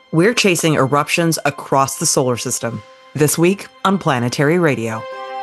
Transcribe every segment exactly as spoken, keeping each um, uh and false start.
We're chasing eruptions across the solar system. This week on Planetary Radio.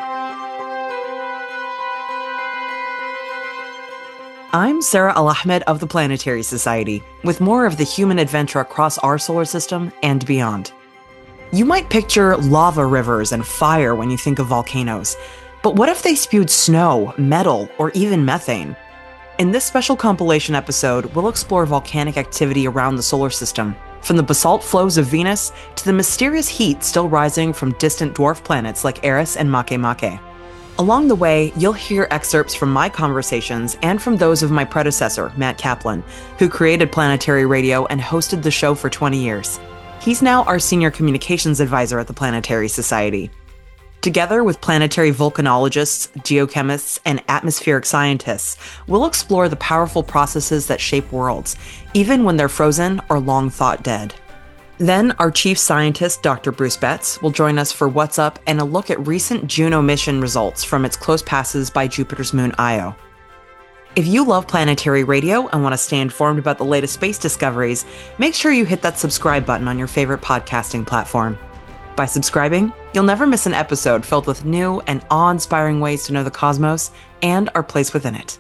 I'm Sarah Al-Ahmed of the Planetary Society, with more of the human adventure across our solar system and beyond. You might picture lava rivers and fire when you think of volcanoes, but what if they spewed snow, metal, or even methane? In this special compilation episode, we'll explore volcanic activity around the solar system, from the basalt flows of Venus to the mysterious heat still rising from distant dwarf planets like Eris and Makemake. Along the way, you'll hear excerpts from my conversations and from those of my predecessor, Matt Kaplan, who created Planetary Radio and hosted the show for twenty years. He's now our senior communications advisor at the Planetary Society. Together with planetary volcanologists, geochemists, and atmospheric scientists, we'll explore the powerful processes that shape worlds, even when they're frozen or long thought dead. Then, our chief scientist, Doctor Bruce Betts, will join us for What's Up and a look at recent Juno mission results from its close passes by Jupiter's moon Io. If you love Planetary Radio and want to stay informed about the latest space discoveries, make sure you hit that subscribe button on your favorite podcasting platform. By subscribing, you'll never miss an episode filled with new and awe-inspiring ways to know the cosmos and our place within it.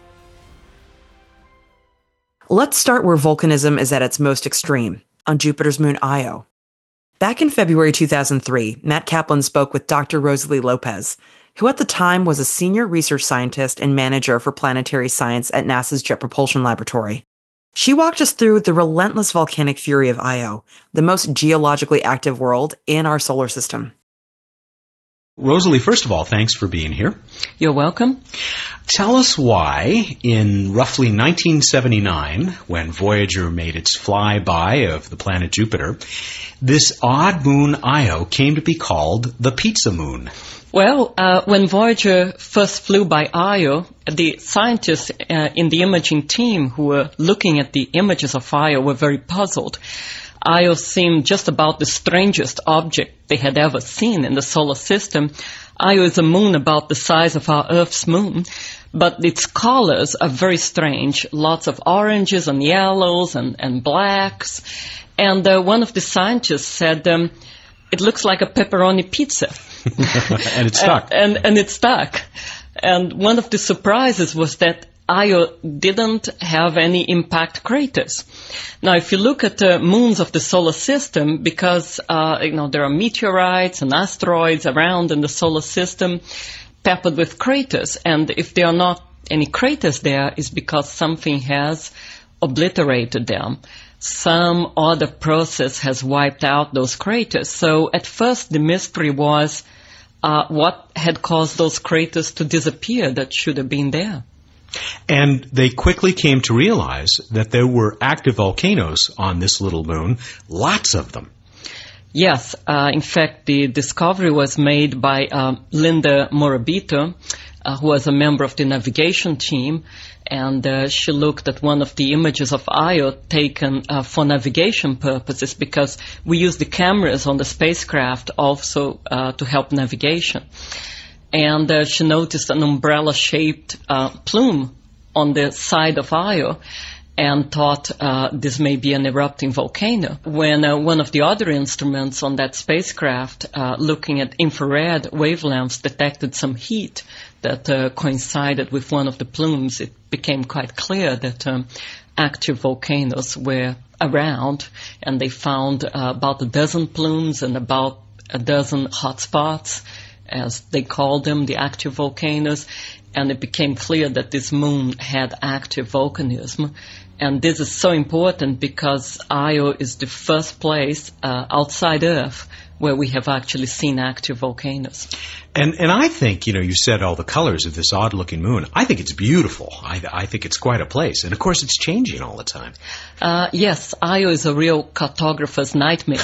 Let's start where volcanism is at its most extreme, on Jupiter's moon Io. Back in February two thousand three, Matt Kaplan spoke with Doctor Rosalie Lopez, who at the time was a senior research scientist and manager for planetary science at NASA's Jet Propulsion Laboratory. She walked us through the relentless volcanic fury of Io, the most geologically active world in our solar system. Rosalie, first of all, thanks for being here. You're welcome. Tell us why, in roughly nineteen seventy-nine, when Voyager made its flyby of the planet Jupiter, this odd moon Io came to be called the Pizza Moon. Well, uh, when Voyager first flew by Io, the scientists uh, in the imaging team who were looking at the images of Io were very puzzled. Io seemed just about the strangest object they had ever seen in the solar system. Io is a moon about the size of our Earth's moon, but its colors are very strange. Lots of oranges and yellows and, and blacks. And uh, one of the scientists said, um, it looks like a pepperoni pizza. And it stuck. And, and, and it stuck. And one of the surprises was that Io didn't have any impact craters. Now, if you look at the moons of the solar system, because uh, you know there are meteorites and asteroids around in the solar system, peppered with craters, and if there are not any craters there, it's because something has obliterated them. Some other process has wiped out those craters. So at first, the mystery was uh, what had caused those craters to disappear that should have been there. And they quickly came to realize that there were active volcanoes on this little moon, lots of them. Yes, uh, in fact, the discovery was made by uh, Linda Morabito, uh, who was a member of the navigation team, and uh, she looked at one of the images of Io taken uh, for navigation purposes, because we use the cameras on the spacecraft also uh, to help navigation. And uh, she noticed an umbrella-shaped uh, plume on the side of Io and thought uh, this may be an erupting volcano. When uh, one of the other instruments on that spacecraft, uh, looking at infrared wavelengths, detected some heat that uh, coincided with one of the plumes, it became quite clear that um, active volcanoes were around, and they found uh, about a dozen plumes and about a dozen hot spots, as they called them, the active volcanoes, and it became clear that this moon had active volcanism. And this is so important because Io is the first place uh, outside Earth where we have actually seen active volcanoes. And and I think, you know, you said all the colors of this odd-looking moon. I think it's beautiful. I, I think it's quite a place. And, of course, it's changing all the time. Uh, yes, Io is a real cartographer's nightmare.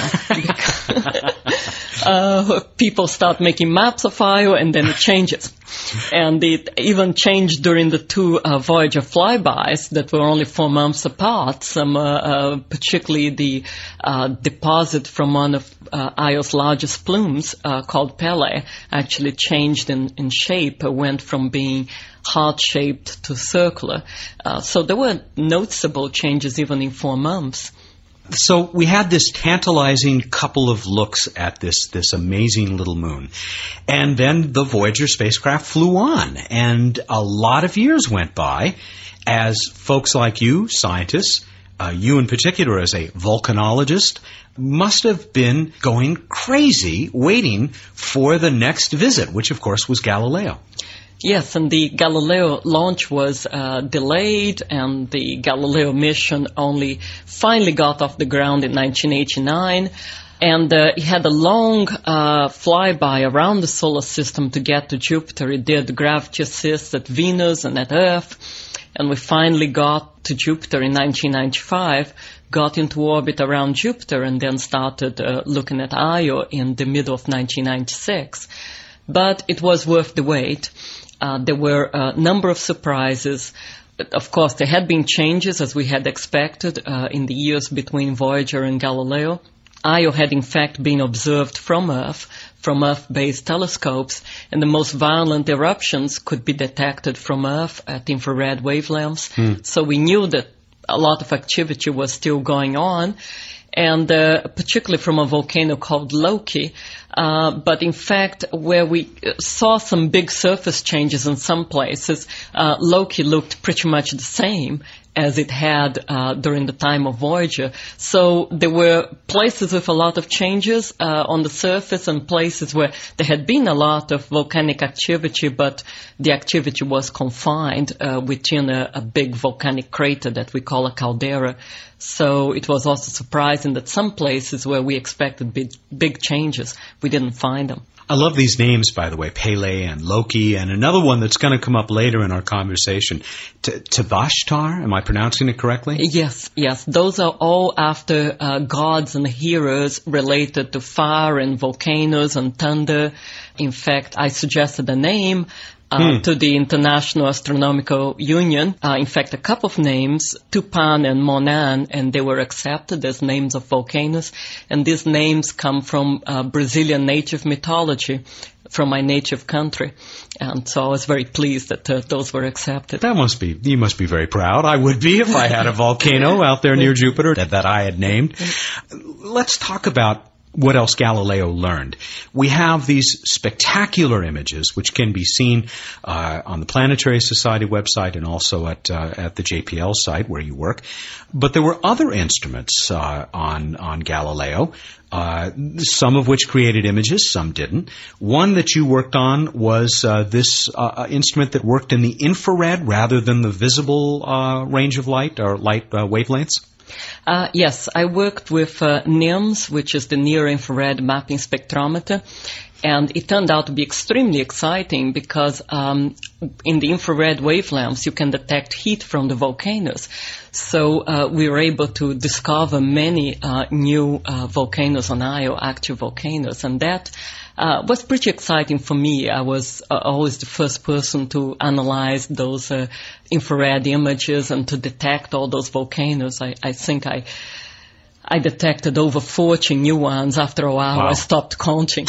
uh, people start making maps of Io, and then it changes. And it even changed during the two uh, Voyager flybys that were only four months apart. Some, uh, uh, particularly the uh, deposit from one of uh, Io's largest plumes, uh, called Pele, actually changed in, in shape. It went from being heart-shaped to circular. Uh, so there were noticeable changes even in four months. So we had this tantalizing couple of looks at this, this amazing little moon. And then the Voyager spacecraft flew on, and a lot of years went by as folks like you, scientists, uh, you in particular as a volcanologist, must have been going crazy waiting for the next visit, which of course was Galileo. Yes, and the Galileo launch was uh, delayed, and the Galileo mission only finally got off the ground in nineteen eighty-nine. And uh, it had a long uh, flyby around the solar system to get to Jupiter. It did gravity assist at Venus and at Earth. And we finally got to Jupiter in nineteen ninety-five, got into orbit around Jupiter, and then started uh, looking at Io in the middle of nineteen ninety-six. But it was worth the wait. Uh, there were a number of surprises. Of course, there had been changes, as we had expected, uh, in the years between Voyager and Galileo. Io had in fact been observed from Earth, from Earth-based telescopes, and the most violent eruptions could be detected from Earth at infrared wavelengths. Hmm. So we knew that a lot of activity was still going on, and uh, particularly from a volcano called Loki. Uh, but in fact, where we saw some big surface changes in some places, uh, Loki looked pretty much the same as it had uh, during the time of Voyager. So there were places with a lot of changes uh, on the surface, and places where there had been a lot of volcanic activity, but the activity was confined uh, within a, a big volcanic crater that we call a caldera. So it was also surprising that some places where we expected big, big changes, we didn't find them. I love these names, by the way, Pele and Loki, and another one that's going to come up later in our conversation, T- Tavashtar. Am I pronouncing it correctly? Yes, yes. Those are all after uh, gods and heroes related to fire and volcanoes and thunder. In fact, I suggested a name Uh, hmm. to the International Astronomical Union. Uh, in fact, a couple of names, Tupan and Monan, and they were accepted as names of volcanoes. And these names come from uh, Brazilian native mythology, from my native country. And so I was very pleased that uh, those were accepted. That must be, you must be very proud. I would be if I had a volcano out there near Jupiter that, that I had named. Let's talk about what else Galileo learned. We have these spectacular images which can be seen uh, on the Planetary Society website and also at uh, at the J P L site where you work. But there were other instruments uh, on on Galileo, uh, some of which created images, some didn't. One that you worked on was uh, this uh, instrument that worked in the infrared rather than the visible uh, range of light or light uh, wavelengths. Uh, yes, I worked with uh, NIMS, which is the Near Infrared Mapping Spectrometer, and it turned out to be extremely exciting because um, in the infrared wavelengths you can detect heat from the volcanoes. So uh, we were able to discover many uh, new uh, volcanoes on Io, active volcanoes, and that Uh, was pretty exciting for me. I was uh, always the first person to analyze those uh, infrared images and to detect all those volcanoes. I, I think I I detected over forty new ones. After a while, wow. I stopped counting.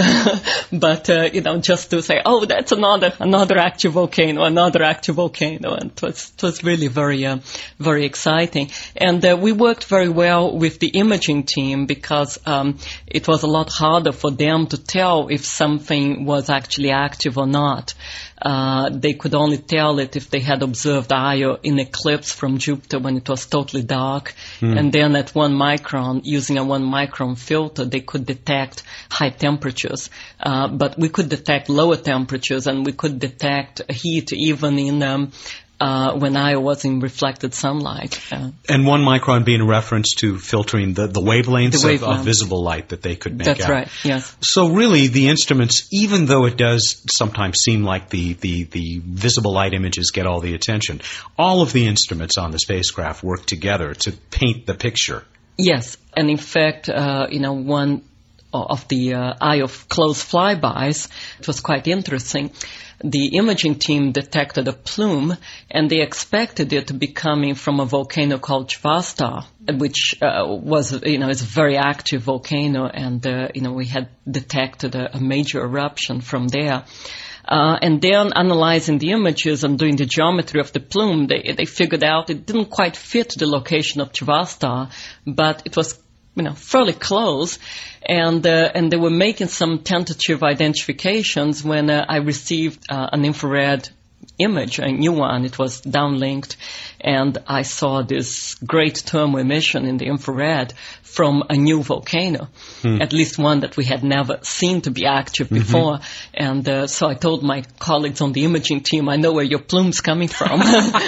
But, uh, you know, just to say, oh, that's another another active volcano, another active volcano. And it was, it was really very, uh, very exciting. And uh, we worked very well with the imaging team because um, it was a lot harder for them to tell if something was actually active or not. Uh, they could only tell it if they had observed Io in eclipse from Jupiter when it was totally dark. Mm. And then at one micron, using a one micron filter, they could detect high temperatures. Uh, but we could detect lower temperatures, and we could detect heat even in um, Uh, when Io was in reflected sunlight. Uh, and one micron being a reference to filtering the, the wavelengths the of, of visible light that they could make That's out. That's right, yes. So really the instruments, even though it does sometimes seem like the, the, the visible light images get all the attention, all of the instruments on the spacecraft work together to paint the picture. Yes, and in fact, uh, you know, one of the uh, Io close flybys, it was quite interesting. The imaging team detected a plume, and they expected it to be coming from a volcano called Chvastar, which uh, was, you know, it's a very active volcano, and, uh, you know, we had detected a, a major eruption from there. Uh, and then analyzing the images and doing the geometry of the plume, they, they figured out it didn't quite fit the location of Chivastar, but it was, you know, fairly close. And, uh, and they were making some tentative identifications when uh, I received uh, an infrared image, a new one. It was downlinked, and I saw this great thermal emission in the infrared from a new volcano, hmm. at least one that we had never seen to be active mm-hmm. before. And uh, so I told my colleagues on the imaging team, I know where your plume's coming from.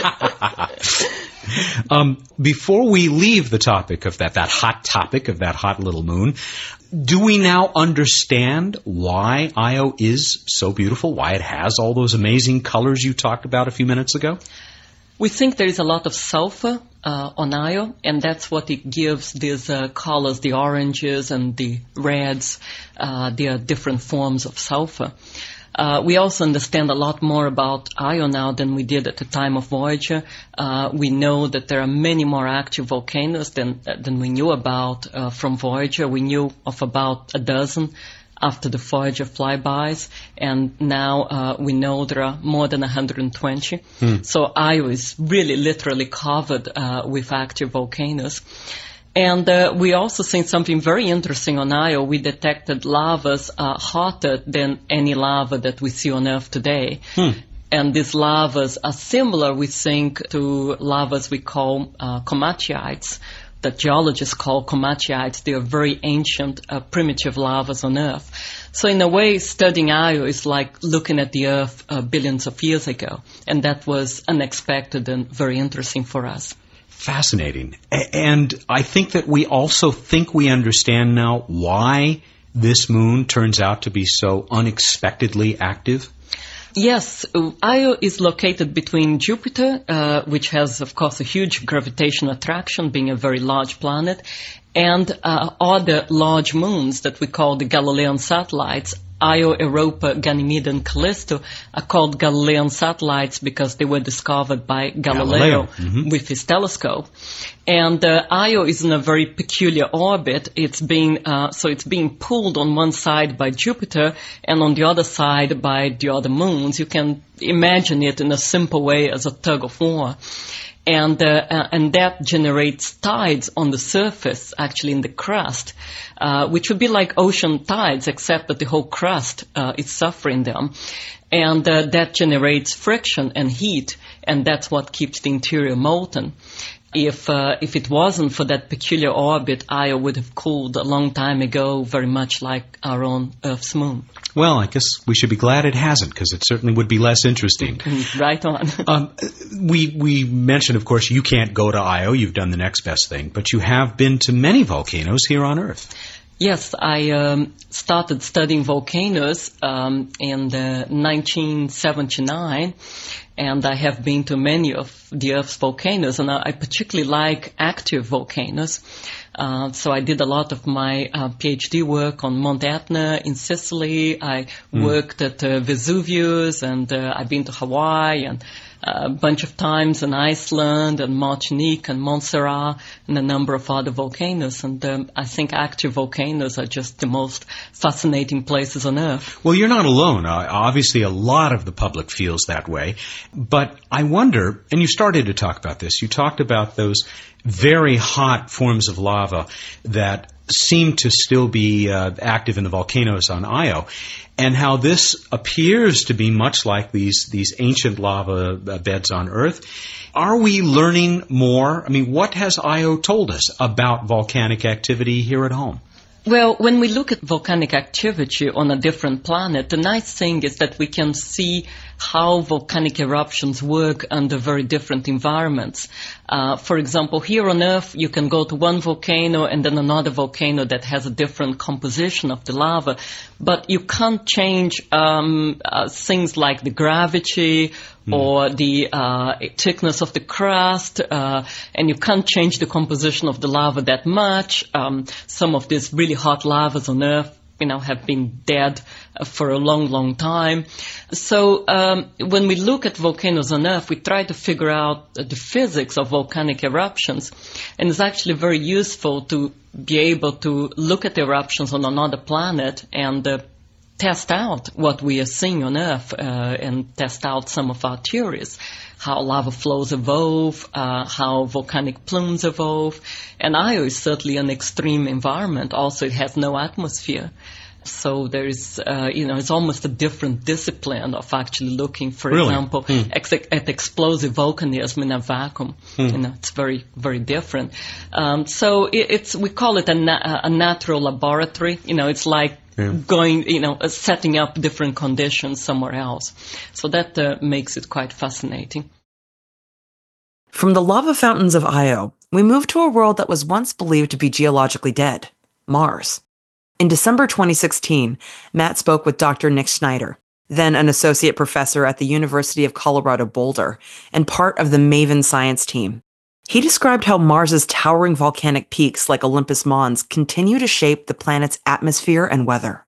um, before we leave the topic of that, that hot topic of that hot little moon, do we now understand why Io is so beautiful, why it has all those amazing colors you talked about a few minutes ago? We think there is a lot of sulfur uh, on Io, and that's what it gives these uh, colors, the oranges and the reds. Uh, they are different forms of sulfur. Uh, we also understand a lot more about Io now than we did at the time of Voyager. Uh, we know that there are many more active volcanoes than than we knew about uh, from Voyager. We knew of about a dozen after the Voyager flybys, and now uh, we know there are more than one hundred twenty. Hmm. So Io is really literally covered uh, with active volcanoes. And uh, we also seen something very interesting on Io. We detected lavas uh, hotter than any lava that we see on Earth today. Hmm. And these lavas are similar, we think, to lavas we call uh, komatiites, that geologists call komatiites. They are very ancient, uh, primitive lavas on Earth. So in a way, studying Io is like looking at the Earth uh, billions of years ago. And that was unexpected and very interesting for us. Fascinating. And I think that we also think we understand now why this moon turns out to be so unexpectedly active. Yes, Io is located between Jupiter, uh, which has, of course, a huge gravitational attraction, being a very large planet, and uh, other large moons that we call the Galilean satellites. Io, Europa, Ganymede, and Callisto are called Galilean satellites because they were discovered by Galileo, Galileo. Mm-hmm. with his telescope. And uh, Io is in a very peculiar orbit. It's being uh, so it's being pulled on one side by Jupiter and on the other side by the other moons. You can imagine it in a simple way as a tug of war. And, uh, and that generates tides on the surface, actually in the crust, uh, which would be like ocean tides, except that the whole crust uh, is suffering them. And uh, that generates friction and heat, and that's what keeps the interior molten. If uh, if it wasn't for that peculiar orbit, Io would have cooled a long time ago, very much like our own Earth's moon. Well, I guess we should be glad it hasn't, because it certainly would be less interesting. Right on. um, we we mentioned, of course, you can't go to Io. You've done the next best thing, but you have been to many volcanoes here on Earth. Yes, I um, started studying volcanoes um, in the nineteen seventy-nine, and I have been to many of the Earth's volcanoes, and I, I particularly like active volcanoes. Uh, so I did a lot of my uh, PhD work on Mount Etna in Sicily. I mm. worked at uh, Vesuvius, and uh, I've been to Hawaii and a bunch of times in Iceland and Martinique and Montserrat and a number of other volcanoes. And um, I think active volcanoes are just the most fascinating places on Earth. Well, you're not alone. Uh, obviously, a lot of the public feels that way. But I wonder, and you started to talk about this, you talked about those very hot forms of lava that seem to still be uh, active in the volcanoes on Io, and how this appears to be much like these these ancient lava beds on Earth. Are we learning more? I mean, what has Io told us about volcanic activity here at home? Well, when we look at volcanic activity on a different planet, the nice thing is that we can see how volcanic eruptions work under very different environments. Uh, for example, here on Earth, you can go to one volcano and then another volcano that has a different composition of the lava, but you can't change um, uh, things like the gravity mm. or the uh, thickness of the crust, uh, and you can't change the composition of the lava that much. Um, some of these really hot lavas on Earth, you know, have been dead uh, for a long, long time. So um, when we look at volcanoes on Earth, we try to figure out uh, the physics of volcanic eruptions. And it's actually very useful to be able to look at eruptions on another planet and uh, test out what we are seeing on Earth uh, and test out some of our theories, how lava flows evolve, uh, how volcanic plumes evolve. And Io is certainly an extreme environment. Also, it has no atmosphere. So there is, uh, you know, it's almost a different discipline of actually looking, for really? example, hmm. ex- at explosive volcanism in a vacuum. Hmm. You know, it's very, very different. Um, so it, it's, we call it a, na- a natural laboratory. You know, it's like yeah. going, you know, uh, setting up different conditions somewhere else. So that uh, makes it quite fascinating. From the lava fountains of Io, we move to a world that was once believed to be geologically dead, Mars. In December twenty sixteen, Matt spoke with Doctor Nick Schneider, then an associate professor at the University of Colorado Boulder and part of the MAVEN science team. He described how Mars's towering volcanic peaks like Olympus Mons continue to shape the planet's atmosphere and weather.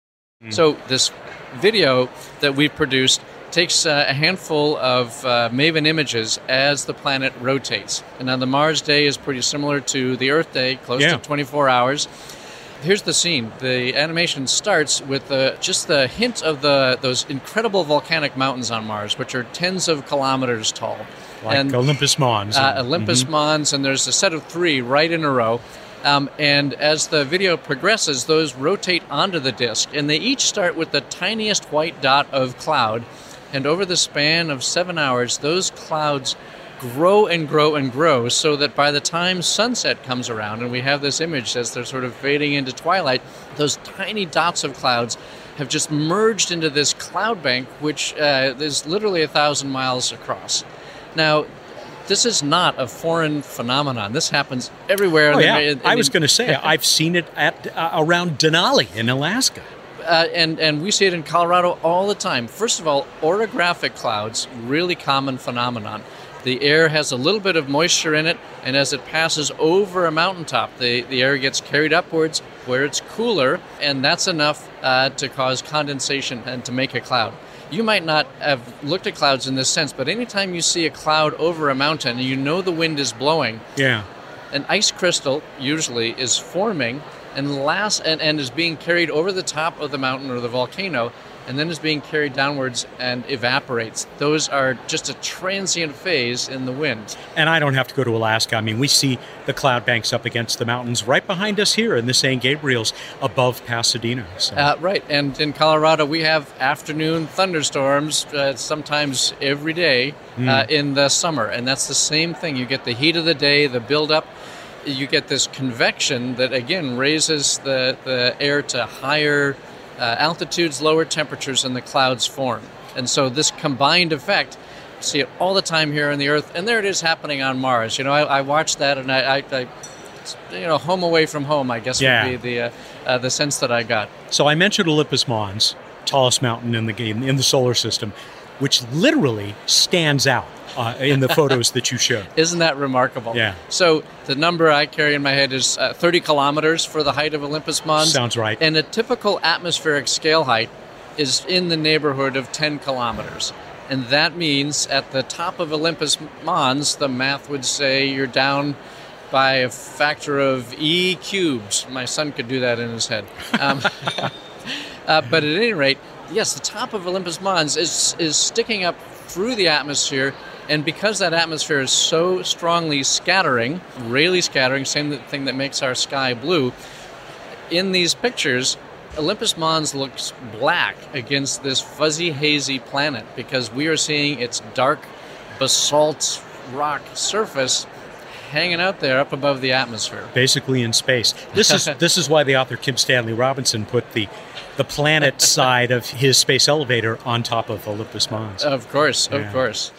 So this video that we've produced takes uh, a handful of uh, MAVEN images as the planet rotates. And now the Mars day is pretty similar to the Earth day, close yeah. to twenty-four hours. Here's the scene. The animation starts with the, just the hint of the those incredible volcanic mountains on Mars, which are tens of kilometers tall. Like and, Olympus Mons. Uh, Olympus mm-hmm. Mons, and there's a set of three right in a row. Um, and as the video progresses, those rotate onto the disk, and they each start with the tiniest white dot of cloud. And over the span of seven hours, those clouds grow and grow and grow, so that by the time sunset comes around and we have this image as they're sort of fading into twilight, those tiny dots of clouds have just merged into this cloud bank, which uh, is literally a thousand miles across. Now, this is not a foreign phenomenon. This happens everywhere. Oh, in yeah. the, in, I was going to say, I've seen it at uh, around Denali in Alaska. Uh, and, and we see it in Colorado all the time. First of all, orographic clouds, really common phenomenon. The air has a little bit of moisture in it, and as it passes over a mountaintop, the, the air gets carried upwards where it's cooler, and that's enough uh, to cause condensation and to make a cloud. You might not have looked at clouds in this sense, but anytime you see a cloud over a mountain and you know the wind is blowing, yeah, an ice crystal usually is forming and, last, and, and is being carried over the top of the mountain or the volcano, and then is being carried downwards and evaporates. Those are just a transient phase in the wind. And I don't have to go to Alaska. I mean, we see the cloud banks up against the mountains right behind us here in the Saint Gabriel's above Pasadena. So. Uh, right, and in Colorado we have afternoon thunderstorms uh, sometimes every day mm. uh, in the summer, and that's the same thing. You get the heat of the day, the buildup, you get this convection that again raises the, the air to higher Uh, altitudes, lower temperatures, and the clouds form. And so this combined effect, you see it all the time here on the Earth, and there it is happening on Mars. You know, I, I watched that, and I, I, I, you know, home away from home, I guess yeah. would be the uh, uh, the sense that I got. So I mentioned Olympus Mons, tallest mountain in the game in the solar system, which literally stands out uh, in the photos that you showed. Isn't that remarkable? Yeah. So the number I carry in my head is uh, thirty kilometers for the height of Olympus Mons. Sounds right. And a typical atmospheric scale height is in the neighborhood of ten kilometers. And that means at the top of Olympus Mons, the math would say you're down by a factor of E cubed. My son could do that in his head. Um, uh, but at any rate, yes, the top of Olympus Mons is is sticking up through the atmosphere, and because that atmosphere is so strongly scattering, really scattering, same thing that makes our sky blue, in these pictures, Olympus Mons looks black against this fuzzy, hazy planet because we are seeing its dark basalt rock surface hanging out there up above the atmosphere. Basically in space. This is this is why the author Kim Stanley Robinson put the the planet side of his space elevator on top of Olympus Mons. Of course, of yeah. course.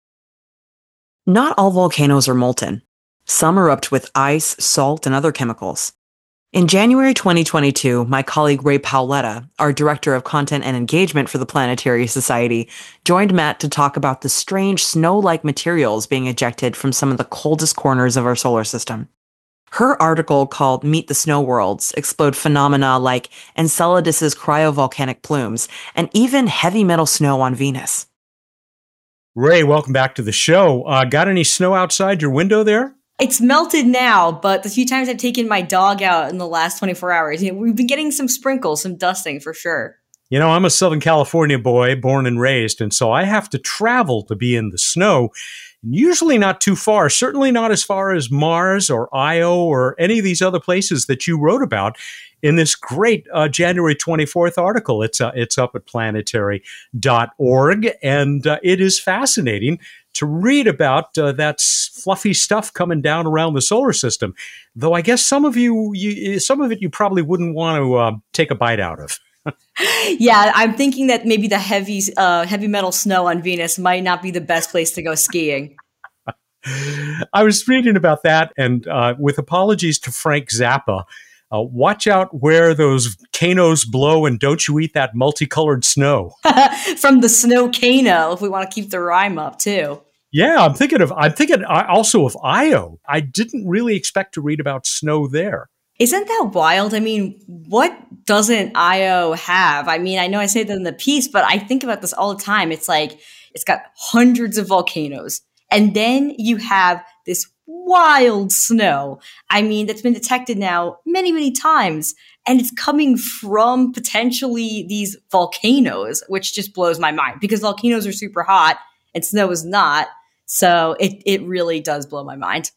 Not all volcanoes are molten. Some erupt with ice, salt, and other chemicals. In January twenty twenty-two, my colleague Ray Paoletta, our director of content and engagement for the Planetary Society, joined Matt to talk about the strange snow-like materials being ejected from some of the coldest corners of our solar system. Her article called Meet the Snow Worlds explored phenomena like Enceladus's cryovolcanic plumes and even heavy metal snow on Venus. Ray, welcome back to the show. Uh, got any snow outside your window there? It's melted now, but the few times I've taken my dog out in the last twenty-four hours, you know, we've been getting some sprinkles, some dusting for sure. You know, I'm a Southern California boy, born and raised, and so I have to travel to be in the snow. Usually not too far, certainly not as far as Mars or Io or any of these other places that you wrote about in this great uh, January twenty-fourth article. It's uh, it's up at planetary dot org, and uh, it is fascinating to read about uh, that fluffy stuff coming down around the solar system. Though I guess some of you, you some of it you probably wouldn't want to uh, take a bite out of. Yeah, I'm thinking that maybe the heavy, uh, heavy metal snow on Venus might not be the best place to go skiing. I was reading about that, and uh, with apologies to Frank Zappa, uh, watch out where those canos blow, and don't you eat that multicolored snow. From the snow cano, if we want to keep the rhyme up too. Yeah, I'm thinking of. I'm thinking also of Io. I didn't really expect to read about snow there. Isn't that wild? I mean, what doesn't Io have? I mean, I know I say that in the piece, but I think about this all the time. It's like, it's got hundreds of volcanoes. And then you have this wild snow. I mean, that's been detected now many, many times. And it's coming from potentially these volcanoes, which just blows my mind because volcanoes are super hot and snow is not. So it, it really does blow my mind.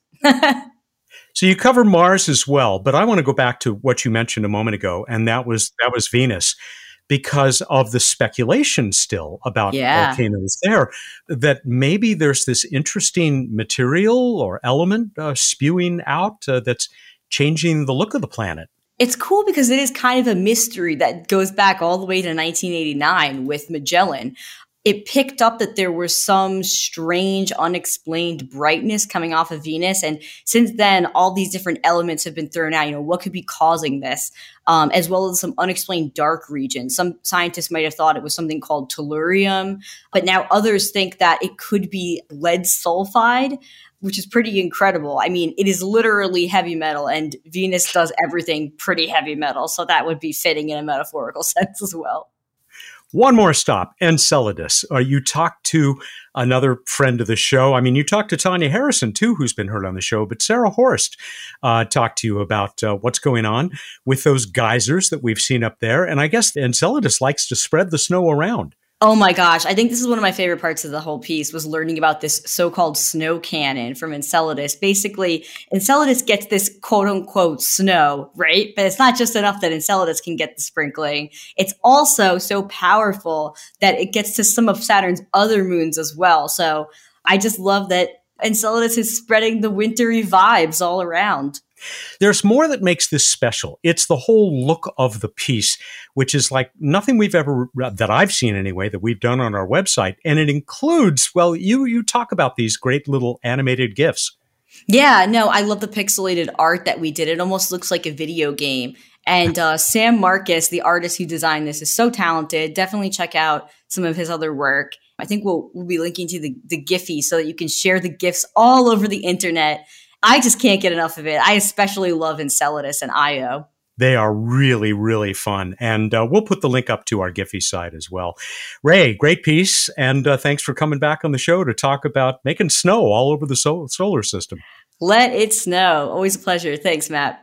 So you cover Mars as well, but I want to go back to what you mentioned a moment ago, and that was that was Venus, because of the speculation still about yeah. volcanoes there, that maybe there's this interesting material or element uh, spewing out uh, that's changing the look of the planet. It's cool because it is kind of a mystery that goes back all the way to nineteen eighty-nine with Magellan. It picked up that there was some strange, unexplained brightness coming off of Venus. And since then, all these different elements have been thrown out. You know, what could be causing this? Um, as well as some unexplained dark regions. Some scientists might have thought it was something called tellurium, but now others think that it could be lead sulfide, which is pretty incredible. I mean, it is literally heavy metal, and Venus does everything pretty heavy metal. So that would be fitting in a metaphorical sense as well. One more stop, Enceladus. Uh, you talked to another friend of the show. I mean, you talked to Tanya Harrison, too, who's been heard on the show, but Sarah Horst uh, talked to you about uh, what's going on with those geysers that we've seen up there. And I guess Enceladus likes to spread the snow around. Oh my gosh. I think this is one of my favorite parts of the whole piece was learning about this so-called snow cannon from Enceladus. Basically, Enceladus gets this quote unquote snow, right? But it's not just enough that Enceladus can get the sprinkling. It's also so powerful that it gets to some of Saturn's other moons as well. So I just love that Enceladus is spreading the wintry vibes all around. There's more that makes this special. It's the whole look of the piece, which is like nothing we've ever, that I've seen anyway, that we've done on our website. And it includes, well, you you talk about these great little animated GIFs. Yeah, no, I love the pixelated art that we did. It almost looks like a video game. And uh, Sam Marcus, the artist who designed this, is so talented. Definitely check out some of his other work. I think we'll, we'll be linking to the, the Giphy so that you can share the GIFs all over the internet. I just can't get enough of it. I especially love Enceladus and Io. They are really, really fun. And uh, we'll put the link up to our Giphy site as well. Ray, great piece. And uh, thanks for coming back on the show to talk about making snow all over the sol- solar system. Let it snow. Always a pleasure. Thanks, Matt.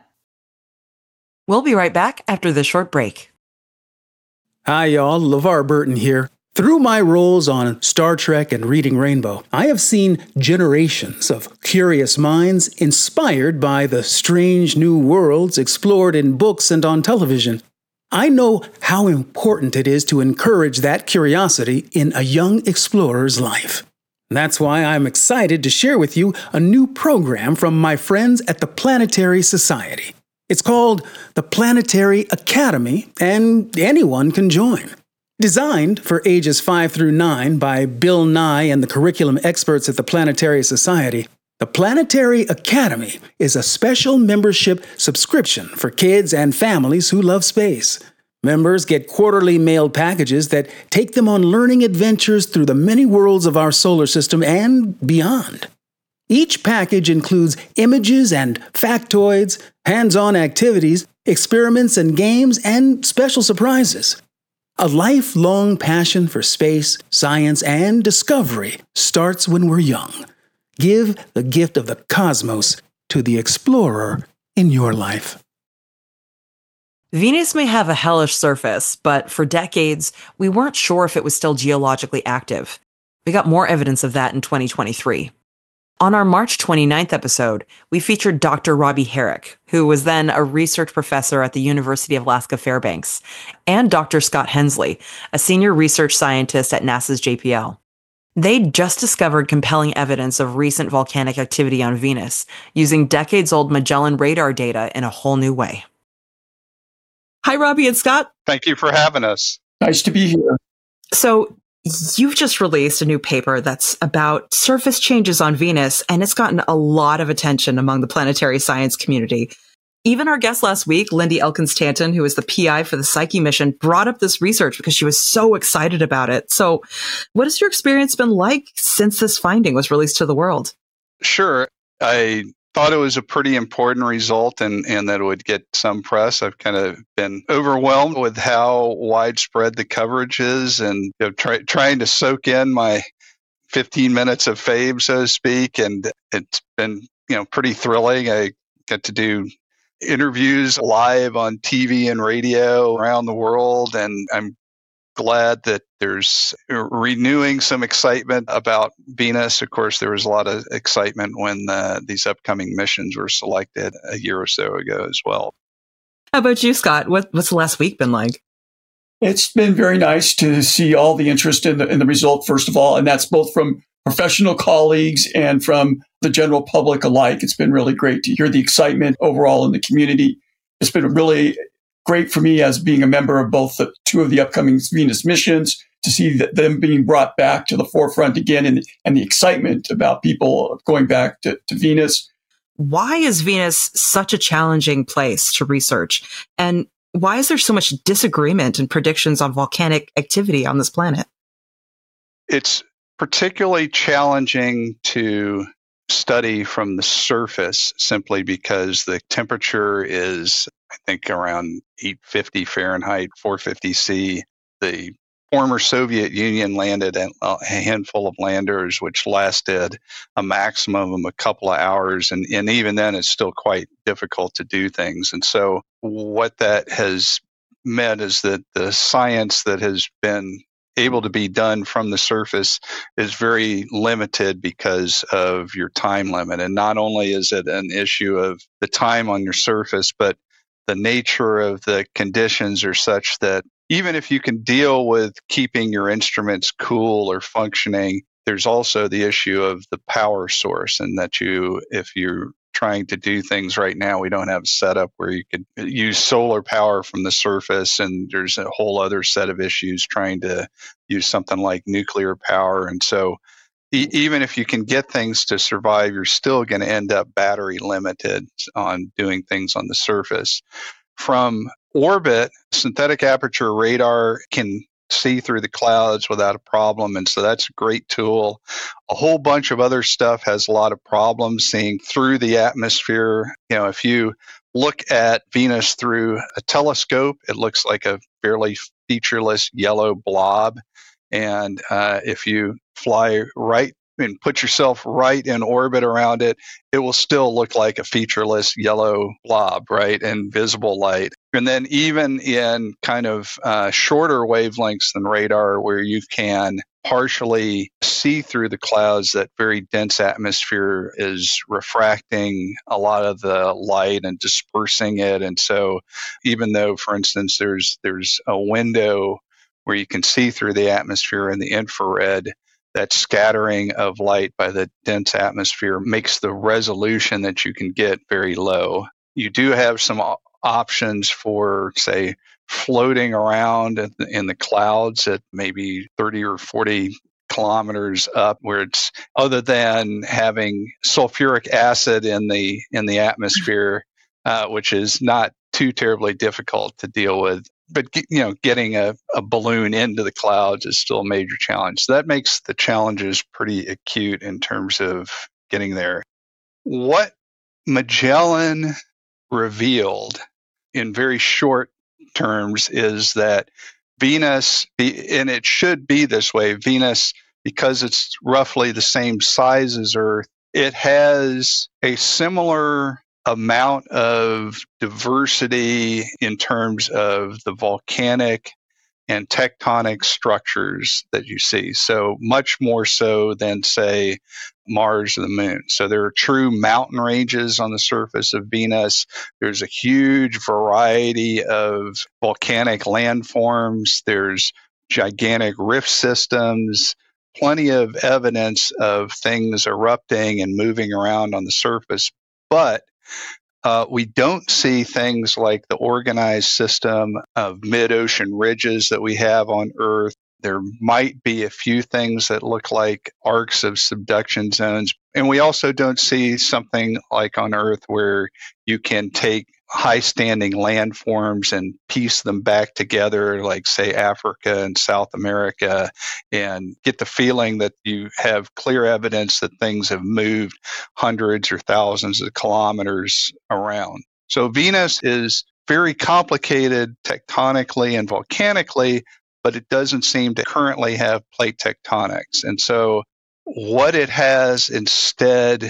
We'll be right back after this short break. Hi, y'all. LeVar Burton here. Through my roles on Star Trek and Reading Rainbow, I have seen generations of curious minds inspired by the strange new worlds explored in books and on television. I know how important it is to encourage that curiosity in a young explorer's life. That's why I'm excited to share with you a new program from my friends at the Planetary Society. It's called the Planetary Academy, and anyone can join. Designed for ages five through nine by Bill Nye and the curriculum experts at the Planetary Society, the Planetary Academy is a special membership subscription for kids and families who love space. Members get quarterly mailed packages that take them on learning adventures through the many worlds of our solar system and beyond. Each package includes images and factoids, hands-on activities, experiments and games, and special surprises. A lifelong passion for space, science, and discovery starts when we're young. Give the gift of the cosmos to the explorer in your life. Venus may have a hellish surface, but for decades, we weren't sure if it was still geologically active. We got more evidence of that in twenty twenty-three. On our March twenty-ninth episode, we featured Doctor Robbie Herrick, who was then a research professor at the University of Alaska Fairbanks, and Doctor Scott Hensley, a senior research scientist at NASA's J P L. They'd just discovered compelling evidence of recent volcanic activity on Venus, using decades-old Magellan radar data in a whole new way. Hi, Robbie and Scott. Thank you for having us. Nice to be here. So, you've just released a new paper that's about surface changes on Venus, and it's gotten a lot of attention among the planetary science community. Even our guest last week, Lindy Elkins-Tanton, who is the P I for the Psyche mission, brought up this research because she was so excited about it. So what has your experience been like since this finding was released to the world? Sure. I thought it was a pretty important result and, and that it would get some press. I've kind of been overwhelmed with how widespread the coverage is and you know, try, trying to soak in my fifteen minutes of fame, so to speak. And it's been, you know, pretty thrilling. I get to do interviews live on T V and radio around the world. And I'm glad that there's renewing some excitement about Venus. Of course, there was a lot of excitement when uh, these upcoming missions were selected a year or so ago as well. How about you, Scott? What, what's the last week been like? It's been very nice to see all the interest in the, in the result, first of all, and that's both from professional colleagues and from the general public alike. It's been really great to hear the excitement overall in the community. It's been really great for me as being a member of both the two of the upcoming Venus missions to see that them being brought back to the forefront again and, and the excitement about people going back to, to Venus. Why is Venus such a challenging place to research? And why is there so much disagreement in predictions on volcanic activity on this planet? It's particularly challenging to study from the surface simply because the temperature is, I think, around eight fifty Fahrenheit, four fifty C. The former Soviet Union landed a handful of landers, which lasted a maximum of a couple of hours. And, and even then, it's still quite difficult to do things. And so what that has meant is that the science that has been able to be done from the surface is very limited because of your time limit. And not only is it an issue of the time on your surface, but the nature of the conditions are such that even if you can deal with keeping your instruments cool or functioning, there's also the issue of the power source, and that you, if you're trying to do things right now, we don't have a setup where you could use solar power from the surface, and there's a whole other set of issues trying to use something like nuclear power. And so e- even if you can get things to survive, you're still going to end up battery limited on doing things on the surface. From orbit, synthetic aperture radar can see through the clouds without a problem. And so that's a great tool. A whole bunch of other stuff has a lot of problems seeing through the atmosphere. You know, if you look at Venus through a telescope, it looks like a fairly featureless yellow blob. And uh, if you fly right and put yourself right in orbit around it, it will still look like a featureless yellow blob, right, in visible light. And then even in kind of uh, shorter wavelengths than radar, where you can partially see through the clouds, that very dense atmosphere is refracting a lot of the light and dispersing it. And so even though, for instance, there's there's a window where you can see through the atmosphere in the infrared, that scattering of light by the dense atmosphere makes the resolution that you can get very low. You do have some options for, say, floating around in the clouds at maybe thirty or forty kilometers up, where it's, other than having sulfuric acid in the in the atmosphere, uh, which is not too terribly difficult to deal with. But, you know, getting a, a balloon into the clouds is still a major challenge. So that makes the challenges pretty acute in terms of getting there. What Magellan revealed in very short terms is that Venus, and it should be this way, Venus, because it's roughly the same size as Earth, it has a similar amount of diversity in terms of the volcanic and tectonic structures that you see. So much more so than, say, Mars or the Moon. So there are true mountain ranges on the surface of Venus. There's a huge variety of volcanic landforms. There's gigantic rift systems, plenty of evidence of things erupting and moving around on the surface. But Uh, we don't see things like the organized system of mid-ocean ridges that we have on Earth. There might be a few things that look like arcs of subduction zones. And we also don't see something like on Earth where you can take high-standing landforms and piece them back together, like, say, Africa and South America, and get the feeling that you have clear evidence that things have moved hundreds or thousands of kilometers around. So Venus is very complicated tectonically and volcanically, but it doesn't seem to currently have plate tectonics. And so what it has instead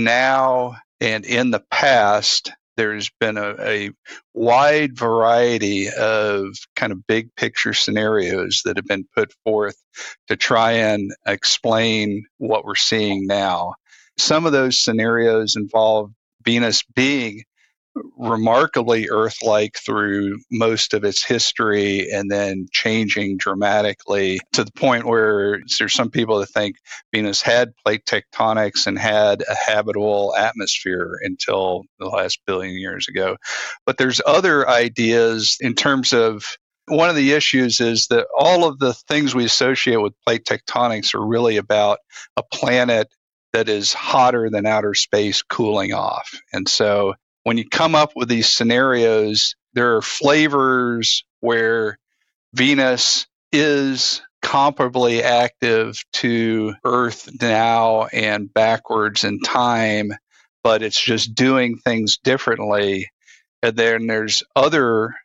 now and in the past, there's been a, a wide variety of kind of big picture scenarios that have been put forth to try and explain what we're seeing now. Some of those scenarios involve Venus being remarkably Earth-like through most of its history and then changing dramatically to the point where there's some people that think Venus had plate tectonics and had a habitable atmosphere until the last billion years ago. But there's other ideas in terms of one of the issues is that all of the things we associate with plate tectonics are really about a planet that is hotter than outer space cooling off. And so when you come up with these scenarios, there are flavors where Venus is comparably active to Earth now and backwards in time, but it's just doing things differently. And then there's other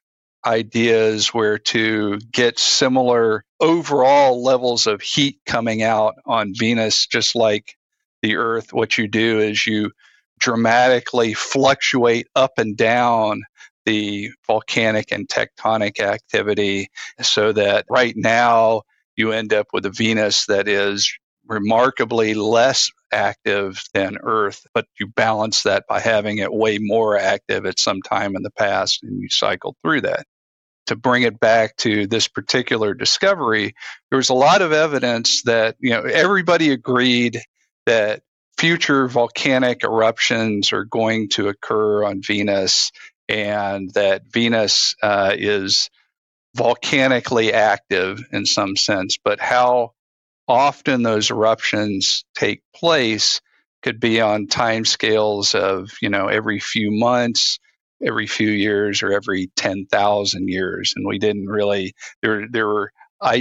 ideas where to get similar overall levels of heat coming out on Venus, just like the Earth, what you do is you dramatically fluctuate up and down the volcanic and tectonic activity so that right now you end up with a Venus that is remarkably less active than Earth, but you balance that by having it way more active at some time in the past, and you cycle through that. To bring it back to this particular discovery, there was a lot of evidence that, you know, everybody agreed that future volcanic eruptions are going to occur on Venus, and that Venus uh, is volcanically active in some sense. But how often those eruptions take place could be on timescales of, you know, every few months, every few years, or every ten thousand years. And we didn't really, there, there were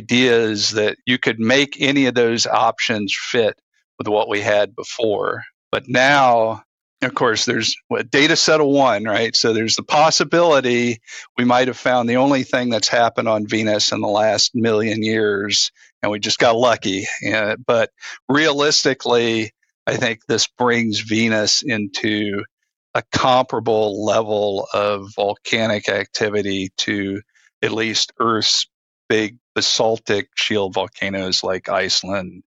ideas that you could make any of those options fit with what we had before. But now, of course, there's what, data set of one, right? So there's the possibility we might have found the only thing that's happened on Venus in the last million years, and we just got lucky. Uh, but realistically, I think this brings Venus into a comparable level of volcanic activity to at least Earth's big basaltic shield volcanoes like Iceland,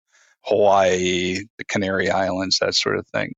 Hawaii, the Canary Islands, that sort of thing.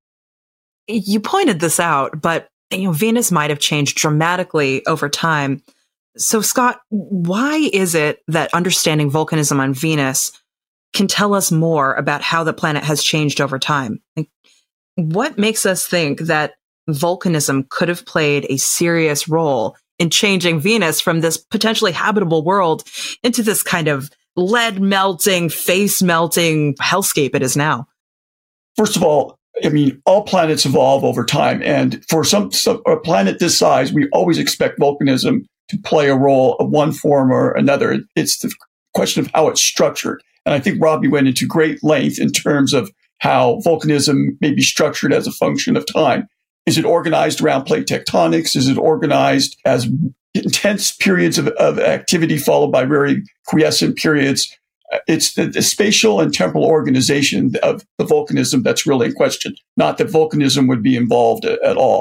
You pointed this out, but you know, Venus might have changed dramatically over time. So, Scott, why is it that understanding volcanism on Venus can tell us more about how the planet has changed over time? Like, what makes us think that volcanism could have played a serious role in changing Venus from this potentially habitable world into this kind of lead melting, face melting hellscape it is now? First of all, I mean, all planets evolve over time. And for some, some a planet this size, we always expect volcanism to play a role of one form or another. It's the question of how it's structured. And I think Robbie went into great length in terms of how volcanism may be structured as a function of time. Is it organized around plate tectonics? Is it organized as intense periods of, of activity followed by very quiescent periods? It's the, the spatial and temporal organization of the volcanism that's really in question, not that volcanism would be involved at, at all.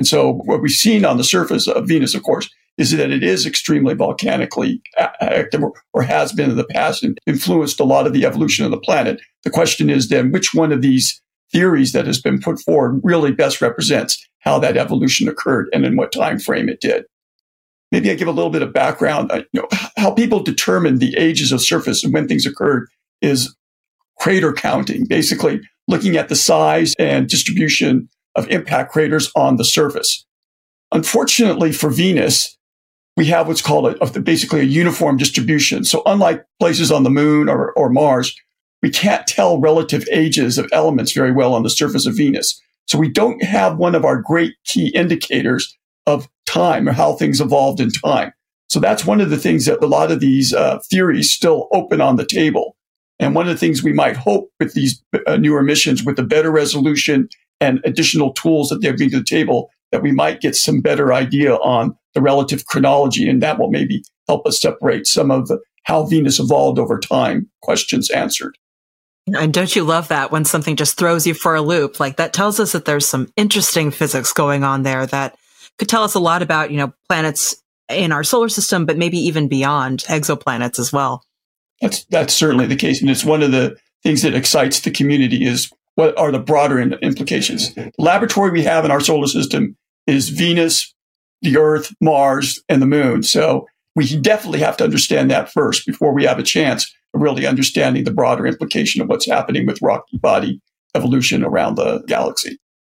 And so what we've seen on the surface of Venus, of course, is that it is extremely volcanically active, or, or has been in the past, and influenced a lot of the evolution of the planet. The question is then, which one of these theories that has been put forward really best represents how that evolution occurred and in what time frame it did? Maybe I give a little bit of background. Uh, you know, how people determine the ages of surface and when things occurred is crater counting, basically looking at the size and distribution of impact craters on the surface. Unfortunately for Venus, we have what's called a, a, basically a uniform distribution. So unlike places on the moon or, or Mars, we can't tell relative ages of elements very well on the surface of Venus. So we don't have one of our great key indicators of time or how things evolved in time. So that's one of the things that a lot of these uh, theories still open on the table. And one of the things we might hope with these uh, newer missions, with the better resolution and additional tools that they're bringing to the table, that we might get some better idea on the relative chronology, and that will maybe help us separate some of the how Venus evolved over time questions answered. And don't you love that when something just throws you for a loop? Like, that tells us that there's some interesting physics going on there that could tell us a lot about, you know, planets in our solar system, but maybe even beyond, exoplanets as well. That's that's certainly the case. And it's one of the things that excites the community is what are the broader in- implications. The laboratory we have in our solar system is Venus, the Earth, Mars, and the Moon. So we definitely have to understand that first before we have a chance of really understanding the broader implication of what's happening with rocky body evolution around the galaxy.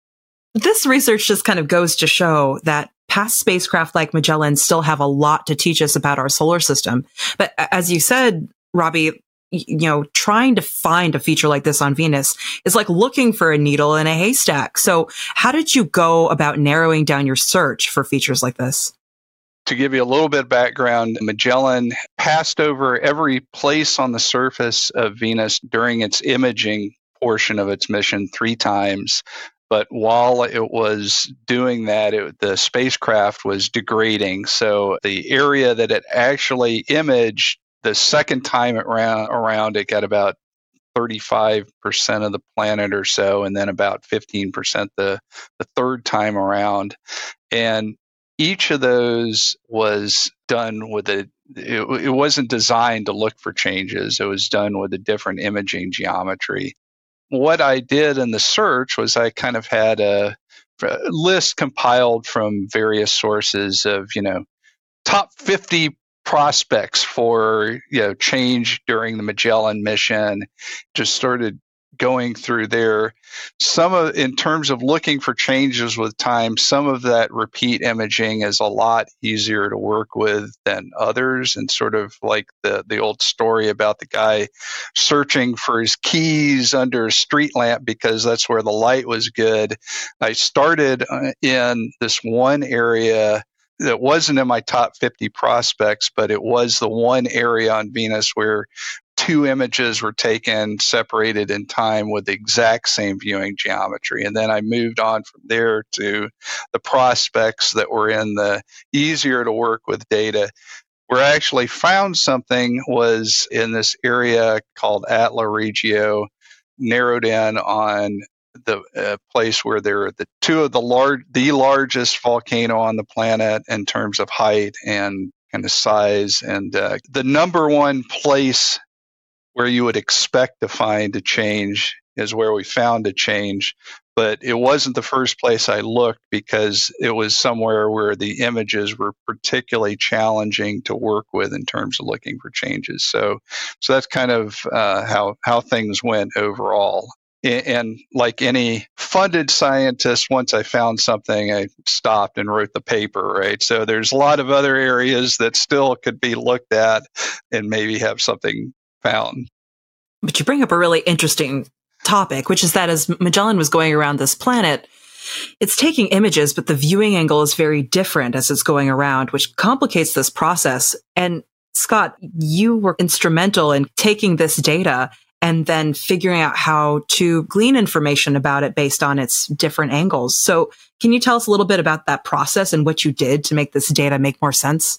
This research just kind of goes to show that past spacecraft like Magellan still have a lot to teach us about our solar system. But as you said, Robbie, you know, trying to find a feature like this on Venus is like looking for a needle in a haystack. So how did you go about narrowing down your search for features like this? To give you a little bit of background, Magellan passed over every place on the surface of Venus during its imaging portion of its mission three times. But while it was doing that, it, the spacecraft was degrading. So the area that it actually imaged, the second time it ran around, it got about thirty-five percent of the planet or so, and then about fifteen percent the, the third time around. And each of those was done with a, it, it wasn't designed to look for changes. It was done with a different imaging geometry. What I did in the search was I kind of had a, a list compiled from various sources of, you know, top fifty prospects for, you know, change during the Magellan mission. Just started going through there. Some of, in terms of looking for changes with time, some of that repeat imaging is a lot easier to work with than others. And sort of like the, the old story about the guy searching for his keys under a street lamp because that's where the light was good. I started in this one area that wasn't in my top fifty prospects, but it was the one area on Venus where two images were taken, separated in time with the exact same viewing geometry. And then I moved on from there to the prospects that were in the easier to work with data. Where I actually found something was in this area called Atla Regio, narrowed in on the uh, place where there are the two of the large, the largest volcano on the planet in terms of height and kind of size. And uh, the number one place where you would expect to find a change is where we found a change. But it wasn't the first place I looked because it was somewhere where the images were particularly challenging to work with in terms of looking for changes. So, so that's kind of uh, how how things went overall. And like any funded scientist, once I found something, I stopped and wrote the paper, right? So there's a lot of other areas that still could be looked at and maybe have something found. But you bring up a really interesting topic, which is that as Magellan was going around this planet, it's taking images, but the viewing angle is very different as it's going around, which complicates this process. And Scott, you were instrumental in taking this data and then figuring out how to glean information about it based on its different angles. So can you tell us a little bit about that process and what you did to make this data make more sense?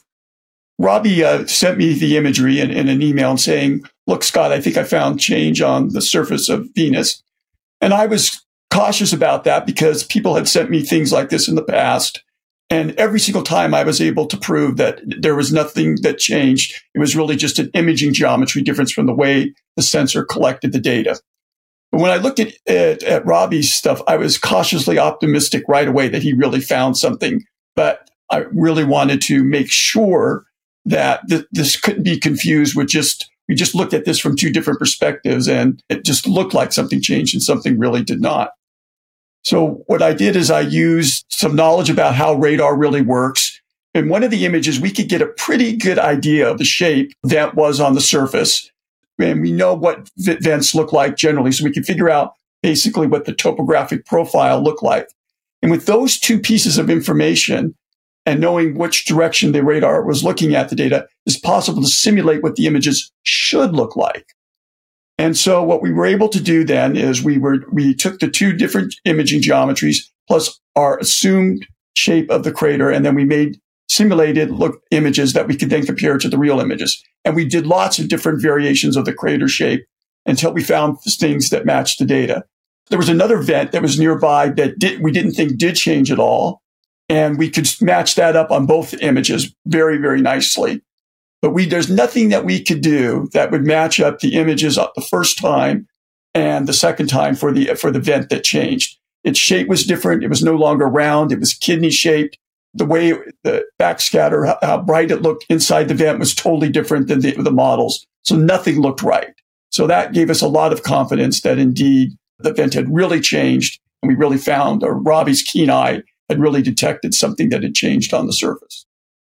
Robbie uh, sent me the imagery in, in an email saying, look, Scott, I think I found change on the surface of Venus. And I was cautious about that because people had sent me things like this in the past. And every single time I was able to prove that there was nothing that changed. It was really just an imaging geometry difference from the way the sensor collected the data. But when I looked at, at, at Robbie's stuff, I was cautiously optimistic right away that he really found something. But I really wanted to make sure that th- this couldn't be confused with just, we just looked at this from two different perspectives and it just looked like something changed and something really did not. So what I did is I used some knowledge about how radar really works. In one of the images, we could get a pretty good idea of the shape that was on the surface. And we know what vents look like generally. So we can figure out basically what the topographic profile looked like. And with those two pieces of information and knowing which direction the radar was looking at the data, it's possible to simulate what the images should look like. And so what we were able to do then is we were, we took the two different imaging geometries plus our assumed shape of the crater, and then we made simulated look images that we could then compare to the real images. And we did lots of different variations of the crater shape until we found things that matched the data. There was another vent that was nearby that did, we didn't think did change at all. And we could match that up on both images very, very nicely. But we, there's nothing that we could do that would match up the images up the first time and the second time for the, for the vent that changed. Its shape was different. It was no longer round. It was kidney shaped. The way the backscatter, how, how bright it looked inside the vent was totally different than the, the models. So nothing looked right. So that gave us a lot of confidence that indeed the vent had really changed. And we really found, or Robbie's keen eye had really detected something that had changed on the surface.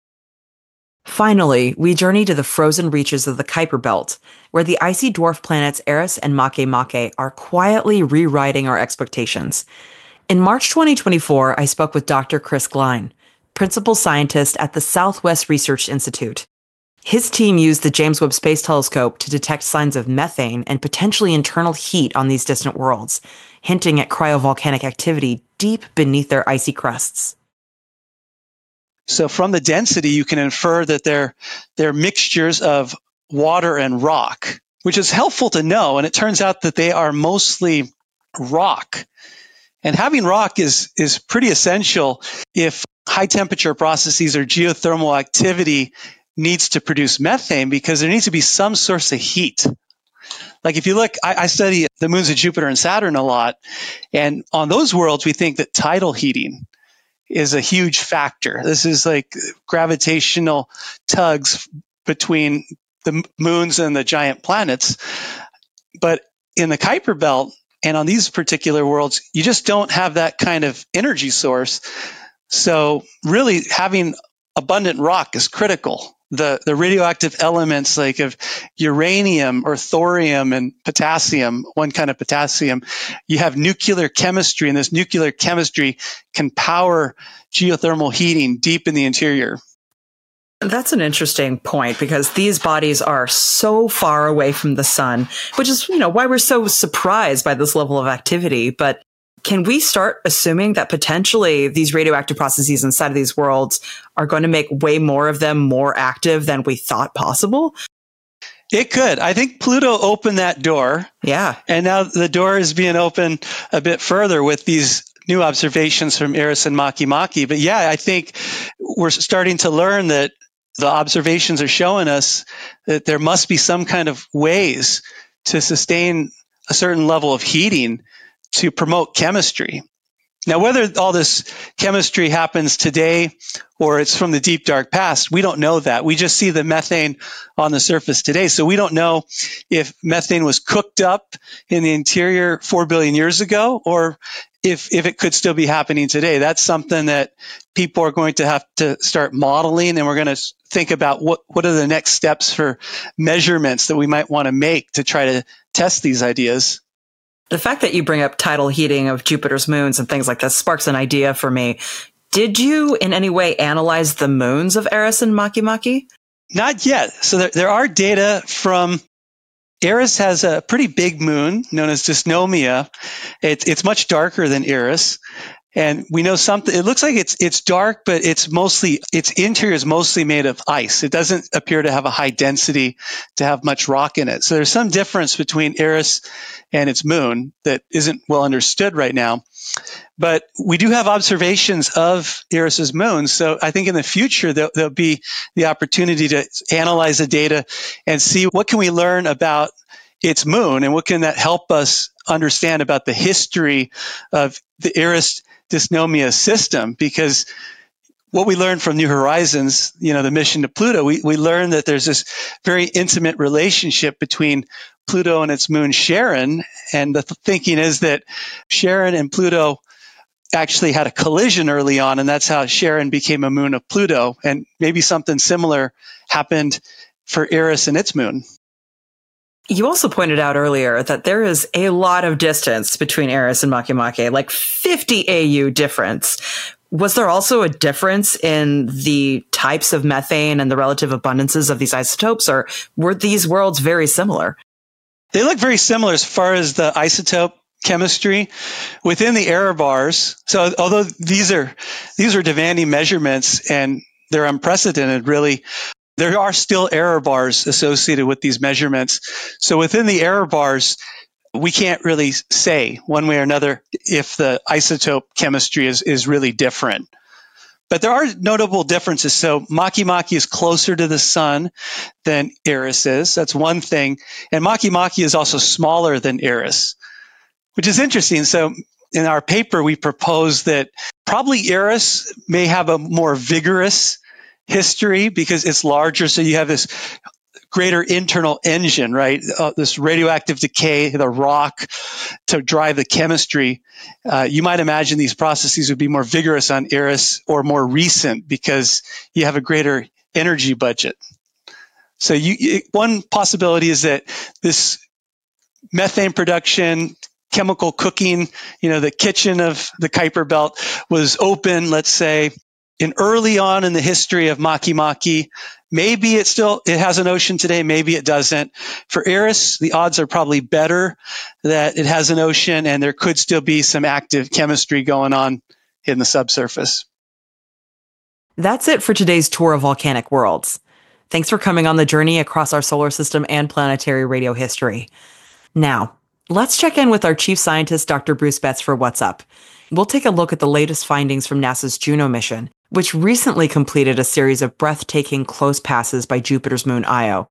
Finally, we journey to the frozen reaches of the Kuiper Belt, where the icy dwarf planets Eris and Makemake are quietly rewriting our expectations. In March twenty twenty-four, I spoke with Doctor Chris Glein, principal scientist at the Southwest Research Institute. His team used the James Webb Space Telescope to detect signs of methane and potentially internal heat on these distant worlds, hinting at cryovolcanic activity deep beneath their icy crusts. So from the density, you can infer that they're, they're mixtures of water and rock, which is helpful to know. And it turns out that they are mostly rock. And having rock is, is pretty essential if high temperature processes or geothermal activity needs to produce methane, because there needs to be some source of heat. Like if you look, I, I study the moons of Jupiter and Saturn a lot. And on those worlds, we think that tidal heating is a huge factor. This is like gravitational tugs between the moons and the giant planets. But in the Kuiper Belt and on these particular worlds, you just don't have that kind of energy source. So really having abundant rock is critical. The, the radioactive elements like of uranium or thorium and potassium, one kind of potassium, you have nuclear chemistry, and this nuclear chemistry can power geothermal heating deep in the interior. That's an interesting point, because these bodies are so far away from the sun, which is, you know, why we're so surprised by this level of activity. But can we start assuming that potentially these radioactive processes inside of these worlds are going to make way more of them more active than we thought possible? It could. I think Pluto opened that door. Yeah. And now the door is being opened a bit further with these new observations from Eris and Makemake. But yeah, I think we're starting to learn that the observations are showing us that there must be some kind of ways to sustain a certain level of heating to promote chemistry. Now, whether all this chemistry happens today or it's from the deep, dark past, we don't know that. We just see the methane on the surface today. So we don't know if methane was cooked up in the interior four billion years ago or if, if it could still be happening today. That's something that people are going to have to start modeling, and we're going to think about what, what are the next steps for measurements that we might want to make to try to test these ideas. The fact that you bring up tidal heating of Jupiter's moons and things like that sparks an idea for me. Did you in any way analyze the moons of Eris and Makemake? Not yet. So there, there are data from Eris has a pretty big moon known as Dysnomia. It, it's much darker than Eris. And we know something, it looks like it's it's dark, but it's mostly, its interior is mostly made of ice. It doesn't appear to have a high density, to have much rock in it. So there's some difference between Eris and its moon that isn't well understood right now. But we do have observations of Eris's moon. So I think in the future, there'll, there'll be the opportunity to analyze the data and see what can we learn about its moon and what can that help us understand about the history of the Eris dysnomia system. Because what we learned from New Horizons, you know, the mission to Pluto, we, we learned that there's this very intimate relationship between Pluto and its moon Charon. And the th- thinking is that Charon and Pluto actually had a collision early on, and that's how Charon became a moon of Pluto. And maybe something similar happened for Eris and its moon. You also pointed out earlier that there is a lot of distance between Eris and Makemake, like fifty A U difference. Was there also a difference in the types of methane and the relative abundances of these isotopes, or were these worlds very similar? They look very similar as far as the isotope chemistry within the error bars. So although these are these are demanding measurements and they're unprecedented, really, there are still error bars associated with these measurements. So within the error bars, we can't really say one way or another if the isotope chemistry is, is really different. But there are notable differences. So Makemake is closer to the sun than Eris is. That's one thing. And Makemake is also smaller than Eris, which is interesting. So in our paper, we propose that probably Eris may have a more vigorous history because it's larger. So you have this greater internal engine, right? Uh, this radioactive decay, the rock to drive the chemistry. Uh, you might imagine these processes would be more vigorous on Eris or more recent because you have a greater energy budget. So you, it, one possibility is that this methane production, chemical cooking, you know, the kitchen of the Kuiper Belt was open, let's say, in early on in the history of Makemake. Maybe it still it has an ocean today, maybe it doesn't. For Eris, the odds are probably better that it has an ocean and there could still be some active chemistry going on in the subsurface. That's it for today's tour of volcanic worlds. Thanks for coming on the journey across our solar system and planetary radio history. Now, let's check in with our chief scientist, Doctor Bruce Betts, for What's Up. We'll take a look at the latest findings from NASA's Juno mission, which recently completed a series of breathtaking close passes by Jupiter's moon Io.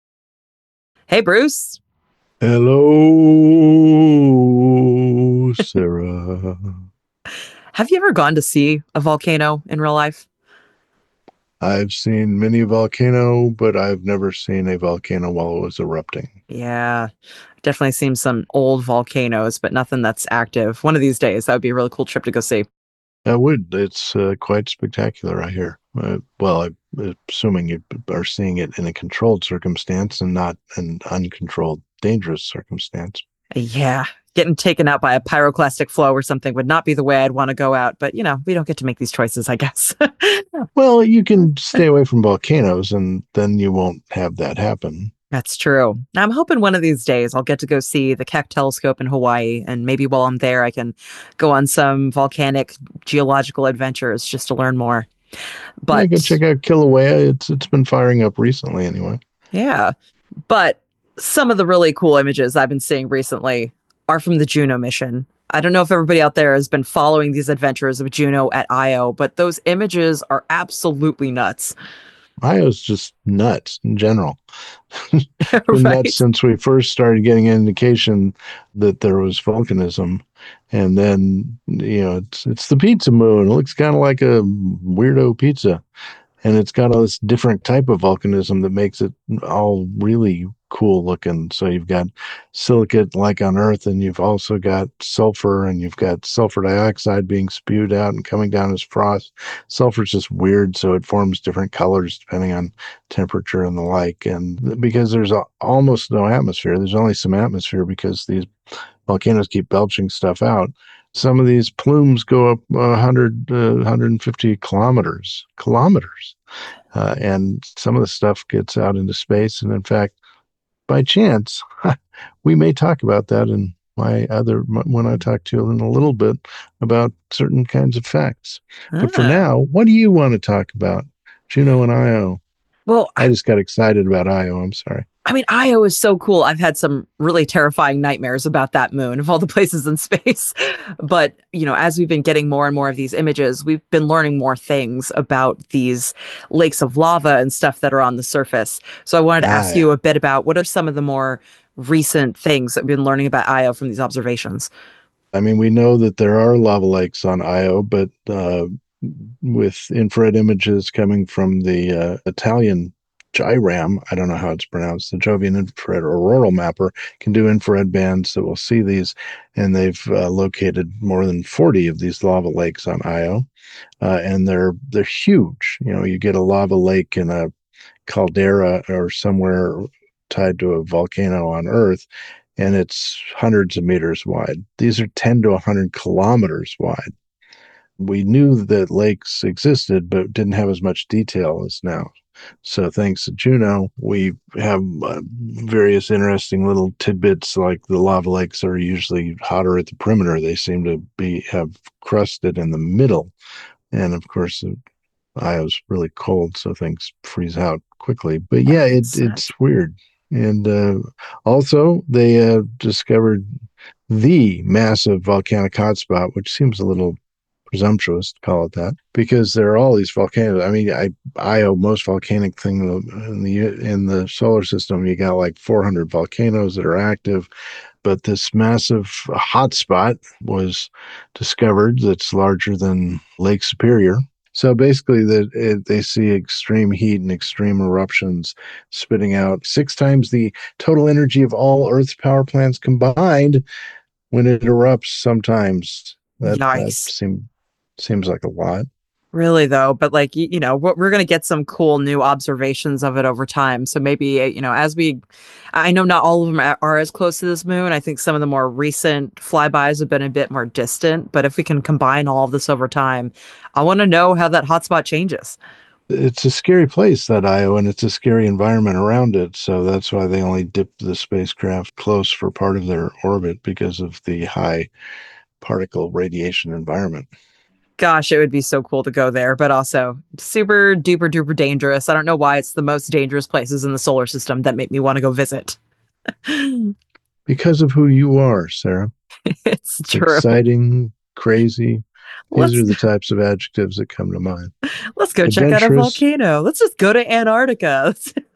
Hey, Bruce. Hello, Sarah. Have you ever gone to see a volcano in real life? I've seen many volcano, but I've never seen a volcano while it was erupting. Yeah, definitely seen some old volcanoes, but nothing that's active. One of these days, that would be a really cool trip to go see. I would. It's uh, quite spectacular, I hear. Uh, well, I'm assuming you are seeing it in a controlled circumstance and not an uncontrolled, dangerous circumstance. Yeah, getting taken out by a pyroclastic flow or something would not be the way I'd want to go out. But, you know, we don't get to make these choices, I guess. Well, you can stay away from volcanoes and then you won't have that happen. That's true. Now, I'm hoping one of these days I'll get to go see the Keck Telescope in Hawaii, and maybe while I'm there, I can go on some volcanic geological adventures just to learn more. But yeah, you can check out Kilauea. It's it's been firing up recently, anyway. Yeah, but some of the really cool images I've been seeing recently are from the Juno mission. I don't know if everybody out there has been following these adventures of Juno at Io, but those images are absolutely nuts. Io's just nuts in general. Been Right. nuts since we first started getting an indication that there was volcanism. And then, you know, it's it's the pizza moon. It looks kind of like a weirdo pizza. And it's got all this different type of volcanism that makes it all really cool looking. So you've got silicate like on Earth, and you've also got sulfur, and you've got sulfur dioxide being spewed out and coming down as frost. Sulfur's just weird, so it forms different colors depending on temperature and the like. And because there's a, almost no atmosphere, there's only some atmosphere because these volcanoes keep belching stuff out. Some of these plumes go up one hundred, uh, one hundred fifty kilometers, kilometers. Uh, and some of the stuff gets out into space. And in fact, by chance, we may talk about that in my other when I talk to you in a little bit about certain kinds of facts. Ah. But for now, what do you want to talk about? Juno and Io. Well, I just got excited about Io. I'm sorry. I mean, Io is so cool. I've had some really terrifying nightmares about that moon of all the places in space. But, you know, as we've been getting more and more of these images, we've been learning more things about these lakes of lava and stuff that are on the surface. So I wanted to ah, ask yeah. you a bit about what are some of the more recent things that we've been learning about Io from these observations? I mean, we know that there are lava lakes on Io, but uh, with infrared images coming from the uh, Italian JIRAM, I don't know how it's pronounced, the Jovian Infrared Auroral Mapper, can do infrared bands that will see these, and they've uh, located more than forty of these lava lakes on Io, uh, and they're they're huge. You know, you get a lava lake in a caldera or somewhere tied to a volcano on Earth, and it's hundreds of meters wide. These are ten to one hundred kilometers wide. We knew that lakes existed, but didn't have as much detail as now. So thanks to Juno, we have uh, various interesting little tidbits, like the lava lakes are usually hotter at the perimeter. They seem to be have crusted in the middle. And of course, uh, Io's really cold, so things freeze out quickly. But yeah, it, it's weird. And uh, also, they uh, discovered the massive volcanic hotspot, which seems a little presumptuous to call it that, because there are all these volcanoes. I mean, I Io, most volcanic thing in the in the solar system, you got like four hundred volcanoes that are active, but this massive hotspot was discovered that's larger than Lake Superior. So basically, that it, they see extreme heat and extreme eruptions spitting out six times the total energy of all Earth's power plants combined when it erupts. Sometimes that, nice. that seems seems like a lot. Really, though, but like, you, you know, we're going to get some cool new observations of it over time. So maybe, you know, as we, I know not all of them are as close to this moon. I think some of the more recent flybys have been a bit more distant. But if we can combine all of this over time, I want to know how that hotspot changes. It's a scary place, that Io, and it's a scary environment around it. So that's why they only dipped the spacecraft close for part of their orbit, because of the high particle radiation environment. Gosh, it would be so cool to go there, but also super duper duper dangerous. I don't know why it's the most dangerous places in the solar system that make me want to go visit. Because of who you are, Sarah. It's true. Exciting, crazy. Let's, These are the types of adjectives that come to mind. Let's go check out a volcano. Let's just go to Antarctica.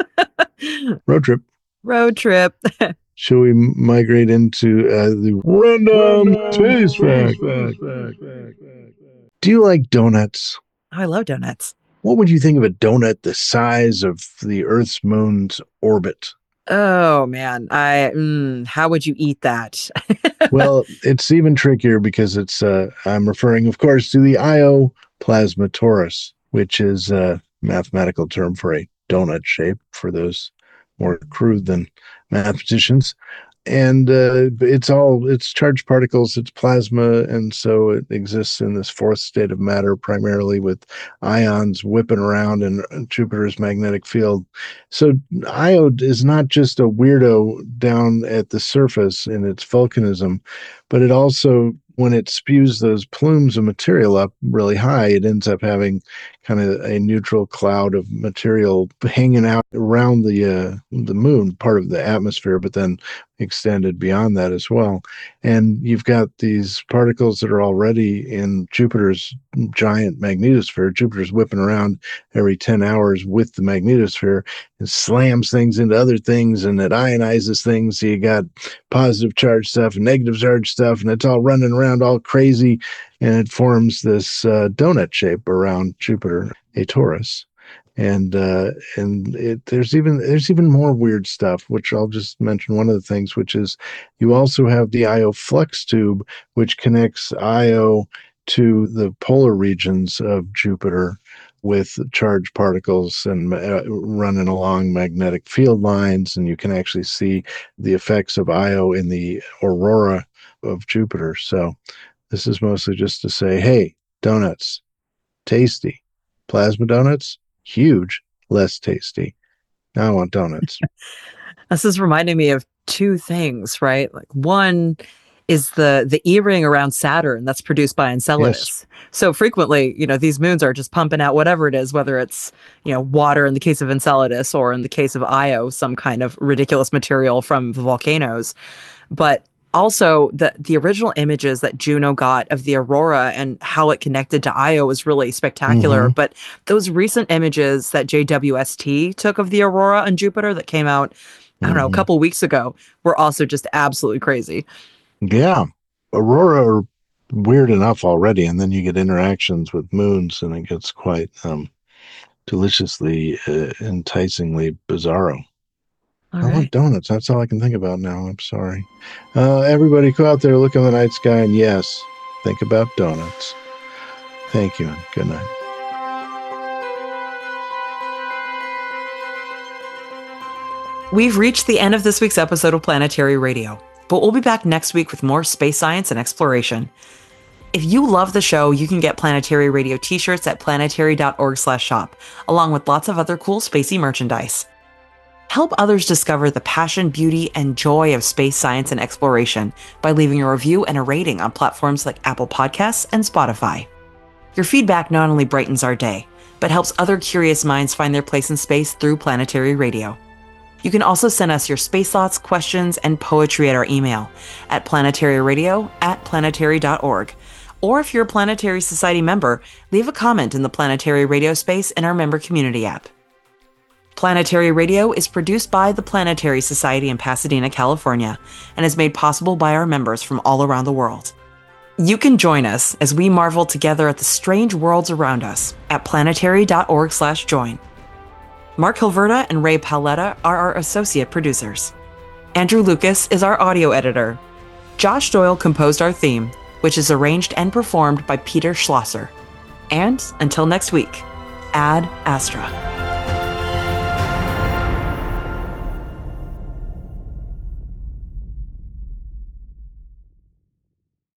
Road trip. Road trip. Shall we migrate into uh, the random, random taste fact? fact, fact, fact, fact. Do you like donuts? Oh, I love donuts. What would you think of a donut the size of the Earth's moon's orbit? Oh, man. I mm, how would you eat that? Well, it's even trickier because it's, uh, I'm referring, of course, to the Io plasmatoris, which is a mathematical term for a donut shape, for those more crude than mathematicians. And uh, it's all, it's charged particles, it's plasma, and so it exists in this fourth state of matter, primarily with ions whipping around in Jupiter's magnetic field. So Io is not just a weirdo down at the surface in its volcanism, but it also, when it spews those plumes of material up really high, it ends up having kind of a neutral cloud of material hanging out around the uh, the moon, part of the atmosphere, but then extended beyond that as well. And you've got these particles that are already in Jupiter's giant magnetosphere. Jupiter's whipping around every ten hours with the magnetosphere and slams things into other things, and it ionizes things. So you got positive charge stuff and negative charge stuff, and it's all running around all crazy, and it forms this uh, donut shape around Jupiter, a torus. And uh, and it, there's even there's even more weird stuff, which I'll just mention one of the things, which is you also have the Io flux tube, which connects Io to the polar regions of Jupiter with charged particles and uh, running along magnetic field lines, and you can actually see the effects of Io in the aurora of Jupiter. So this is mostly just to say, hey, donuts, tasty. Plasma donuts, huge, less tasty. Now I want donuts. This is reminding me of two things, right? Like, one, is the the E-ring around Saturn that's produced by Enceladus. Yes. So frequently, you know, these moons are just pumping out whatever it is, whether it's, you know, water in the case of Enceladus or in the case of Io, some kind of ridiculous material from the volcanoes. But also the the original images that Juno got of the aurora and how it connected to Io was really spectacular. Mm-hmm. But those recent images that J W S T took of the aurora on Jupiter that came out, I don't know, a Mm-hmm. couple weeks ago were also just absolutely crazy. Yeah. Aurora are weird enough already, and then you get interactions with moons, and it gets quite um, deliciously, uh, enticingly bizarro. All I right. want donuts. That's all I can think about now. I'm sorry. Uh, everybody go out there, look in the night sky, and yes, think about donuts. Thank you, and good night. We've reached the end of this week's episode of Planetary Radio, but we'll be back next week with more space science and exploration. If you love the show, you can get Planetary Radio t-shirts at planetary.org slash shop, along with lots of other cool spacey merchandise. Help others discover the passion, beauty, and joy of space science and exploration by leaving a review and a rating on platforms like Apple Podcasts and Spotify. Your feedback not only brightens our day, but helps other curious minds find their place in space through Planetary Radio. You can also send us your space thoughts, questions, and poetry at our email at planetaryradio at planetary dot org. Or if you're a Planetary Society member, leave a comment in the Planetary Radio space in our member community app. Planetary Radio is produced by the Planetary Society in Pasadena, California, and is made possible by our members from all around the world. You can join us as we marvel together at the strange worlds around us at planetary.org slash join. Mark Hilverda and Ray Paoletta are our associate producers. Andrew Lucas is our audio editor. Josh Doyle composed our theme, which is arranged and performed by Peter Schlosser. And until next week, Ad Astra.